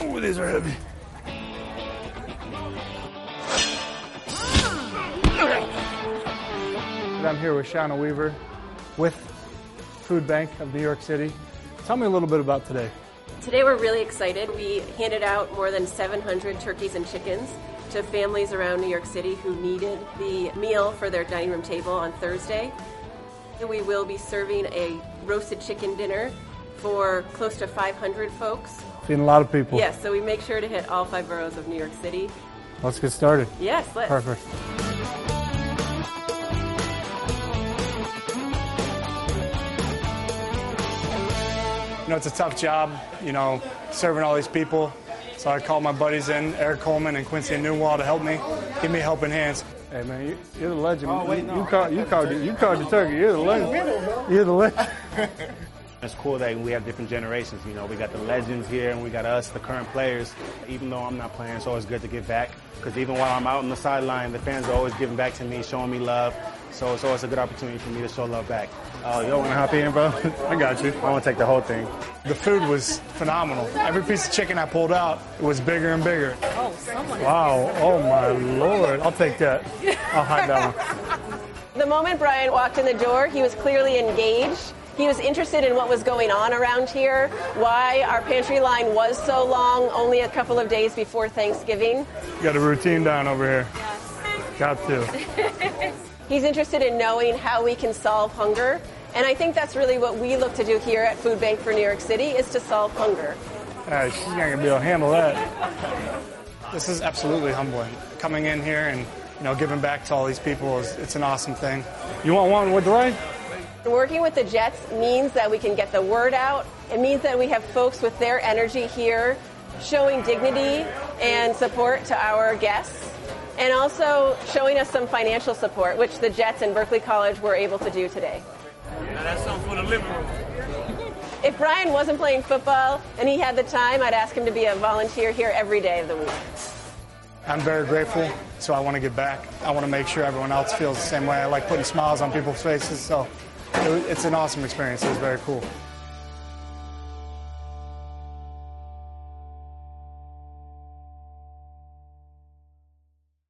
Ooh, these are heavy. I'm here with Shauna Weaver with Food Bank of New York City. Tell me a little bit about today. Today we're really excited. We handed out more than 700 turkeys and chickens to families around New York City who needed the meal for their dining room table on Thursday. We will be serving a roasted chicken dinner for close to 500 folks. Feeding a lot of people. Yes, so we make sure to hit all 5 boroughs of New York City. Let's get started. Yes, let's. Perfect. You know, it's a tough job, you know, serving all these people. So I called my buddies in, Eric Coleman and Quincy Newwall, to help me, give me helping hands. Hey man, you're the legend. Oh, wait, no. You called the turkey. You're the legend. You're the legend. It's cool that we have different generations. You know, we got the legends here and we got us, the current players. Even though I'm not playing, it's always good to give back. Because even while I'm out on the sideline, the fans are always giving back to me, showing me love. So it's always a good opportunity for me to show love back. Oh, you don't want to hop in, bro? I got you. I want to take the whole thing. The food was phenomenal. Every piece of chicken I pulled out, it was bigger and bigger. Oh, someone. Wow. Oh my Lord. I'll take that. I'll hide that one. The moment Brian walked in the door, he was clearly engaged. He was interested in what was going on around here, why our pantry line was so long, only a couple of days before Thanksgiving. Got a routine down over here. Yes. Got to. He's interested in knowing how we can solve hunger, and I think that's really what we look to do here at Food Bank for New York City, is to solve hunger. She's not going to be able to handle that. This is absolutely humbling. Coming in here and, you know, giving back to all these people, it's an awesome thing. You want one with the right? Working with the Jets means that we can get the word out. It means that we have folks with their energy here showing dignity and support to our guests, and also showing us some financial support, which the Jets and Berkeley College were able to do today. Now that's something for the living room. If Brian wasn't playing football and he had the time, I'd ask him to be a volunteer here every day of the week. I'm very grateful, so I want to give back. I want to make sure everyone else feels the same way. I like putting smiles on people's faces, so it's an awesome experience. It was very cool.